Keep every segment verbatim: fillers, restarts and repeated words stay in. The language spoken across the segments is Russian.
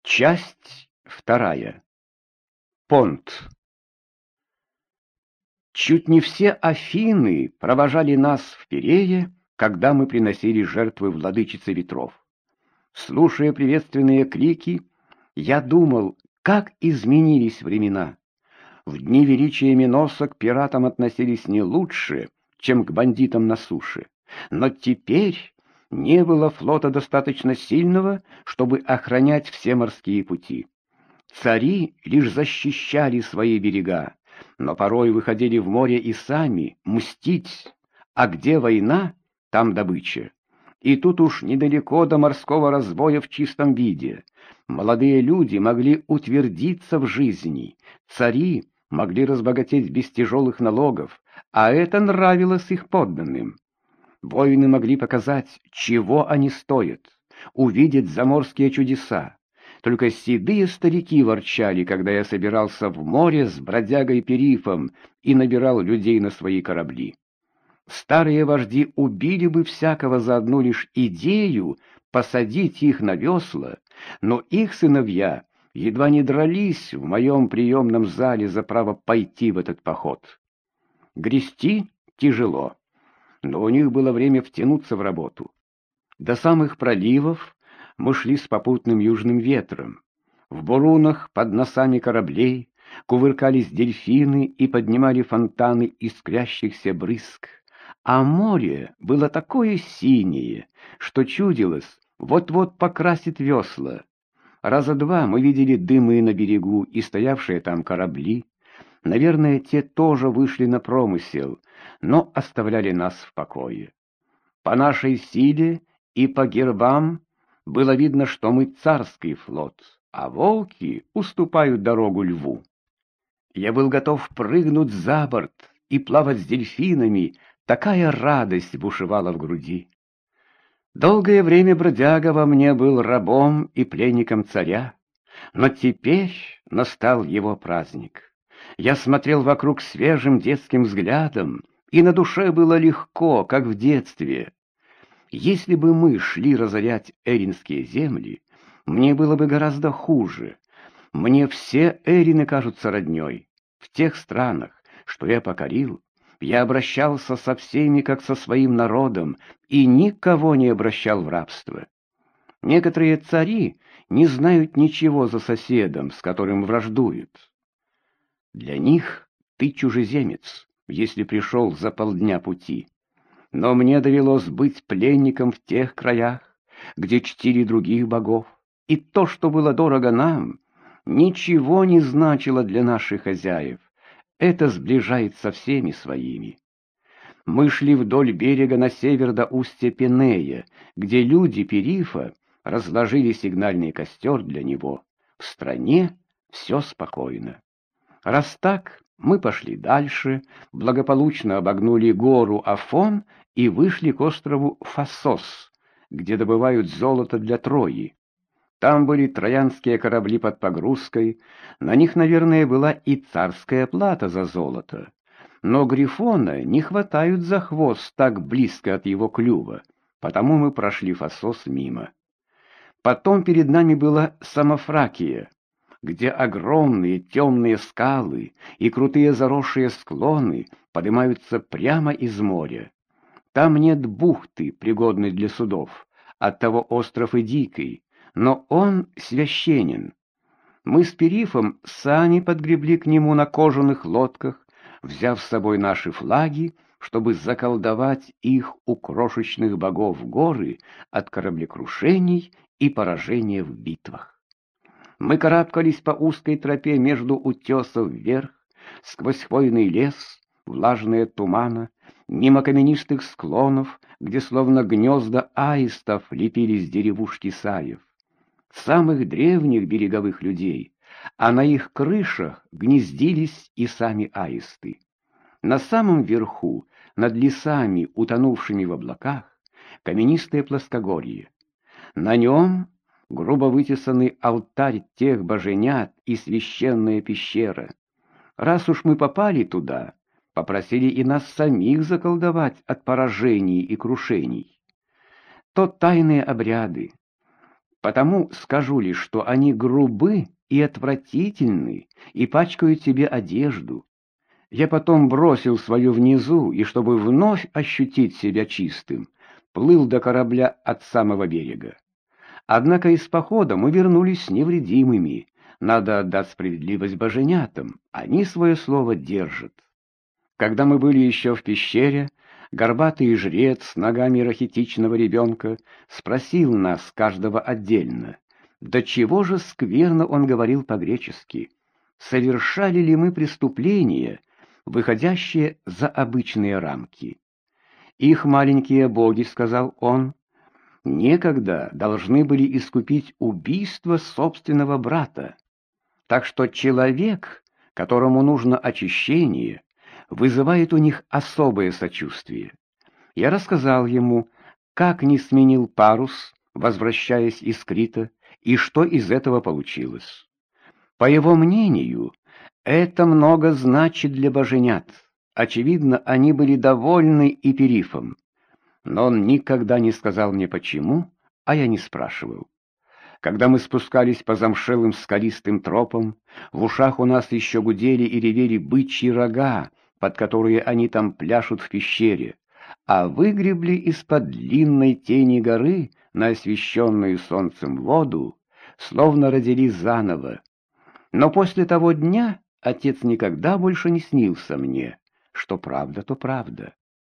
Часть вторая. Понт. Чуть не все Афины провожали нас в Пирее, когда мы приносили жертвы владычице ветров. Слушая приветственные крики, я думал, как изменились времена. В дни величия Миноса к пиратам относились не лучше, чем к бандитам на суше. Но теперь не было флота достаточно сильного, чтобы охранять все морские пути. Цари лишь защищали свои берега, но порой выходили в море и сами мстить. А где война, там добыча. И тут уж недалеко до морского разбоя в чистом виде. Молодые люди могли утвердиться в жизни, цари могли разбогатеть без тяжелых налогов, а это нравилось их подданным. Воины могли показать, чего они стоят, увидеть заморские чудеса. Только седые старики ворчали, когда я собирался в море с бродягой Перифом и набирал людей на свои корабли. Старые вожди убили бы всякого за одну лишь идею посадить их на весла, но их сыновья едва не дрались в моем приемном зале за право пойти в этот поход. Грести тяжело, но у них было время втянуться в работу. До самых проливов мы шли с попутным южным ветром. В бурунах под носами кораблей кувыркались дельфины и поднимали фонтаны искрящихся брызг. А море было такое синее, что чудилось, вот-вот покрасит весла. Раза два мы видели дымы на берегу и стоявшие там корабли. Наверное, те тоже вышли на промысел, но оставляли нас в покое. По нашей силе и по гербам было видно, что мы царский флот, а волки уступают дорогу льву. Я был готов прыгнуть за борт и плавать с дельфинами, такая радость бушевала в груди. Долгое время бродяга во мне был рабом и пленником царя, но теперь настал его праздник. Я смотрел вокруг свежим детским взглядом, и на душе было легко, как в детстве. Если бы мы шли разорять эринские земли, мне было бы гораздо хуже. Мне все эрины кажутся роднёй. В тех странах, что я покорил, я обращался со всеми, как со своим народом, и никого не обращал в рабство. Некоторые цари не знают ничего за соседом, с которым враждуют. Для них ты чужеземец, если пришел за полдня пути. Но мне довелось быть пленником в тех краях, где чтили других богов, и то, что было дорого нам, ничего не значило для наших хозяев. Это сближает со всеми своими. Мы шли вдоль берега на север до устья Пенея, где люди Перифа разложили сигнальный костер для него. В стране все спокойно. Раз так, мы пошли дальше, благополучно обогнули гору Афон и вышли к острову Фассос, где добывают золото для Трои. Там были троянские корабли под погрузкой, на них, наверное, была и царская плата за золото. Но Грифона не хватают за хвост так близко от его клюва, потому мы прошли Фассос мимо. Потом перед нами была Самофракия, где огромные темные скалы и крутые заросшие склоны поднимаются прямо из моря. Там нет бухты, пригодной для судов, оттого остров и дикий, но он священен. Мы с Перифом сани подгребли к нему на кожаных лодках, взяв с собой наши флаги, чтобы заколдовать их у крошечных богов горы от кораблекрушений и поражения в битвах. Мы карабкались по узкой тропе между утесов вверх, сквозь хвойный лес, влажные от тумана, мимо каменистых склонов, где словно гнезда аистов лепились деревушки саев, самых древних береговых людей, а на их крышах гнездились и сами аисты. На самом верху, над лесами, утонувшими в облаках, каменистое плоскогорье. На нем грубо вытесанный алтарь тех боженят и священная пещера. Раз уж мы попали туда, попросили и нас самих заколдовать от поражений и крушений. То тайные обряды, Потому скажу лишь, что они грубы и отвратительны, и пачкают тебе одежду. Я потом бросил свою внизу, и чтобы вновь ощутить себя чистым, плыл до корабля от самого берега. Однако из похода мы вернулись невредимыми. Надо отдать справедливость боженятам, они свое слово держат. Когда мы были еще в пещере, горбатый жрец с ногами рахитичного ребенка спросил нас каждого отдельно, до чего же скверно он говорил по-гречески, совершали ли мы преступления, выходящие за обычные рамки. Их маленькие боги, сказал он, некогда должны были искупить убийство собственного брата. Так что человек, которому нужно очищение, вызывает у них особое сочувствие. Я рассказал ему, как не сменил парус, возвращаясь из Крита, и что из этого получилось. По его мнению, это много значит для боженят. Очевидно, они были довольны и Перифом. Но он никогда не сказал мне почему, а я не спрашивал. Когда мы спускались по замшелым скалистым тропам, в ушах у нас еще гудели и ревели бычьи рога, под которые они там пляшут в пещере, а выгребли из-под длинной тени горы на освещенную солнцем воду, словно родились заново. Но после того дня отец никогда больше не снился мне, что правда, то правда.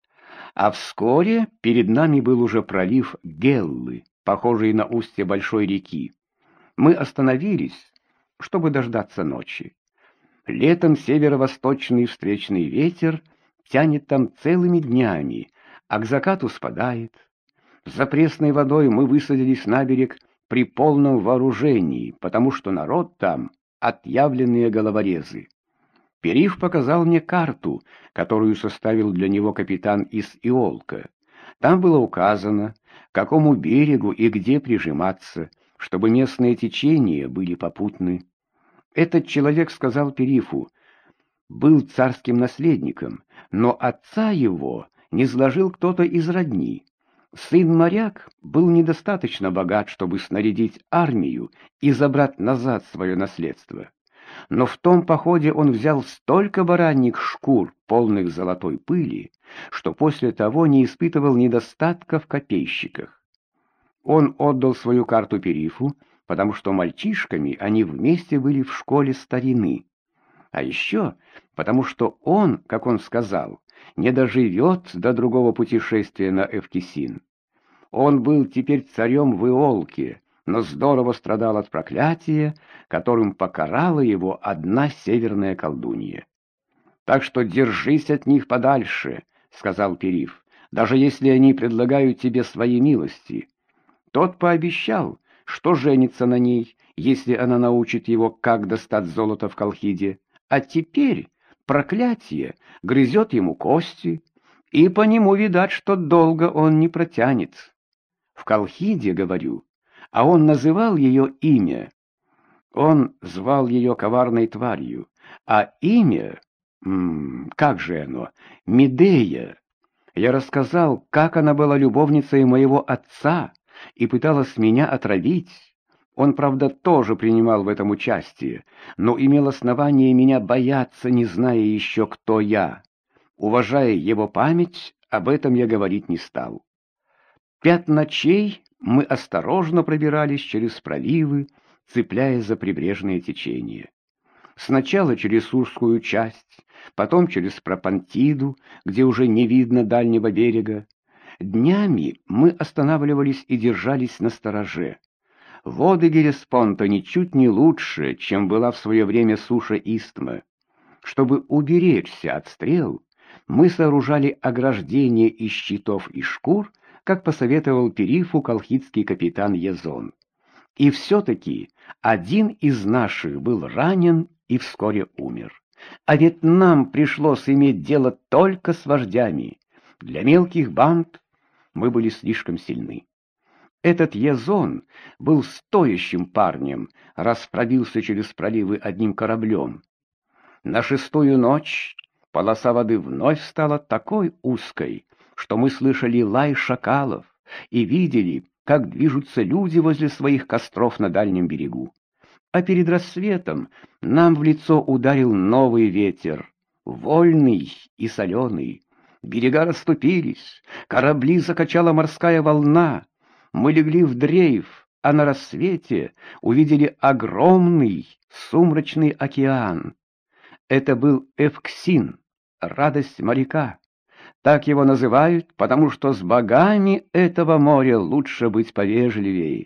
А вскоре перед нами был уже пролив Геллы, похожий на устье большой реки. Мы остановились, чтобы дождаться ночи. Летом северо-восточный встречный ветер тянет там целыми днями, а к закату спадает. За пресной водой мы высадились на берег при полном вооружении, потому что народ там — отъявленные головорезы. Периф показал мне карту, которую составил для него капитан из Иолка. Там было указано, к какому берегу и где прижиматься, чтобы местные течения были попутны. Этот человек, сказал Перифу, был царским наследником, но отца его низложил кто-то из родни. Сын-моряк был недостаточно богат, чтобы снарядить армию и забрать назад свое наследство. Но в том походе он взял столько бараньих шкур, полных золотой пыли, что после того не испытывал недостатка в копейщиках. Он отдал свою карту Перифу, потому что мальчишками они вместе были в школе старины. А еще потому что он, как он сказал, не доживет до другого путешествия на Эвкисин. Он был теперь царем в Иолке, но здорово страдал от проклятия, которым покарала его одна северная колдунья. «Так что держись от них подальше», — сказал Периф, «даже если они предлагают тебе свои милости». Тот пообещал, что женится на ней, если она научит его, как достать золото в Колхиде. А теперь проклятие грызет ему кости, и по нему видать, что долго он не протянет. В Колхиде, говорю, а он называл ее имя. Он звал ее коварной тварью, а имя, м -м, как же оно, Медея. Я рассказал, как она была любовницей моего отца и пыталась меня отравить. Он, правда, тоже принимал в этом участие, но имел основание меня бояться, не зная еще, кто я. Уважая его память, об этом я говорить не стал. Пять ночей мы осторожно пробирались через проливы, цепляясь за прибрежные течения. Сначала через Сурскую часть, потом через Пропантиду, где уже не видно дальнего берега. Днями мы останавливались и держались настороже. Воды Гелеспонта ничуть не лучше, чем была в свое время суша Истма. Чтобы уберечься от стрел, мы сооружали ограждение из щитов и шкур, как посоветовал Перифу колхидский капитан Язон. И все-таки один из наших был ранен и вскоре умер. А ведь нам пришлось иметь дело только с вождями. Для мелких банд мы были слишком сильны. Этот Язон был стоящим парнем, раз пробился через проливы одним кораблем. На шестую ночь полоса воды вновь стала такой узкой, что мы слышали лай шакалов и видели, как движутся люди возле своих костров на дальнем берегу. А перед рассветом нам в лицо ударил новый ветер, вольный и соленый. Берега расступились, корабли закачала морская волна. Мы легли в дрейф, а на рассвете увидели огромный сумрачный океан. Это был Эвксин, радость моряка. Так его называют, потому что с богами этого моря лучше быть повежливее.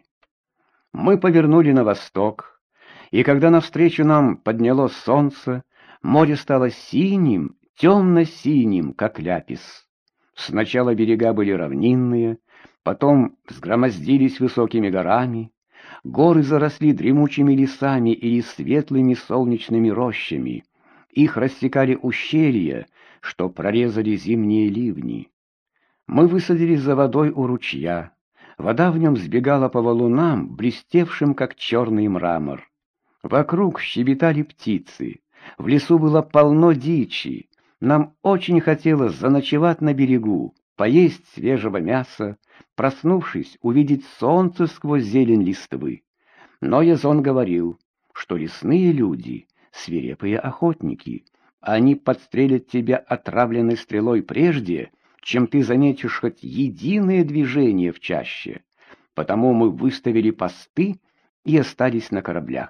Мы повернули на восток, и когда навстречу нам поднялось солнце, море стало синим, темно-синим, как ляпис. Сначала берега были равнинные, потом взгромоздились высокими горами, горы заросли дремучими лесами или светлыми солнечными рощами, их рассекали ущелья, что прорезали зимние ливни. Мы высадились за водой у ручья. Вода в нем сбегала по валунам, блестевшим, как черный мрамор. Вокруг щебетали птицы. В лесу было полно дичи. Нам очень хотелось заночевать на берегу, поесть свежего мяса, проснувшись, увидеть солнце сквозь зелень листвы. Но Язон говорил, что лесные люди — свирепые охотники. Они подстрелят тебя отравленной стрелой прежде, чем ты заметишь хоть единое движение в чаще. Потому мы выставили посты и остались на кораблях.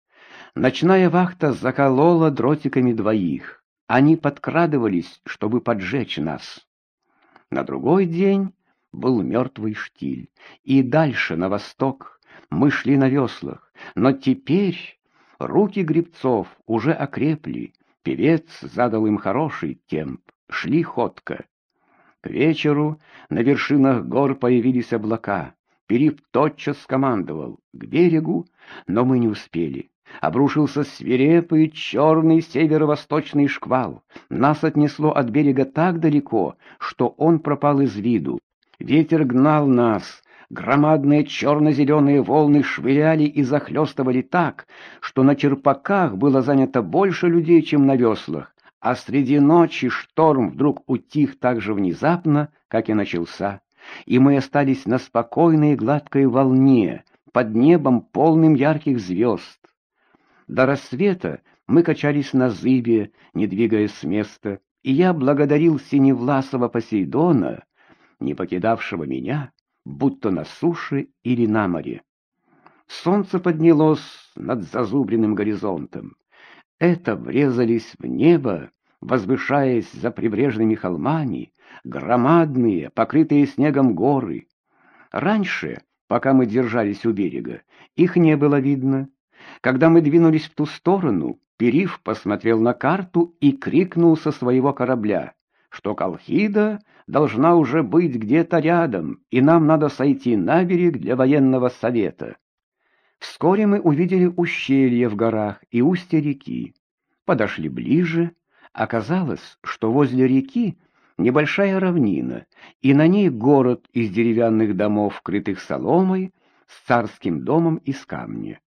Ночная вахта заколола дротиками двоих. Они подкрадывались, чтобы поджечь нас. На другой день был мертвый штиль, и дальше, на восток, мы шли на веслах. Но теперь руки гребцов уже окрепли, певец задал им хороший темп, шли ходко. К вечеру на вершинах гор появились облака. Пирив тотчас скомандовал к берегу, но мы не успели. Обрушился свирепый черный северо-восточный шквал. Нас отнесло от берега так далеко, что он пропал из виду. Ветер гнал нас. Громадные черно-зеленые волны швыряли и захлестывали так, что на черпаках было занято больше людей, чем на веслах, а среди ночи шторм вдруг утих так же внезапно, как и начался, и мы остались на спокойной гладкой волне, под небом, полным ярких звезд. До рассвета мы качались на зыбе, не двигаясь с места, и я благодарил синевласого Посейдона, не покидавшего меня, будто на суше или на море. Солнце поднялось над зазубренным горизонтом. Это врезались в небо, возвышаясь за прибрежными холмами, громадные, покрытые снегом горы. Раньше, пока мы держались у берега, их не было видно. Когда мы двинулись в ту сторону, Пирив посмотрел на карту и крикнул со своего корабля, что Колхида должна уже быть где-то рядом, и нам надо сойти на берег для военного совета. Вскоре мы увидели ущелье в горах и устье реки. Подошли ближе. Оказалось, что возле реки небольшая равнина, и на ней город из деревянных домов, крытых соломой, с царским домом из камня.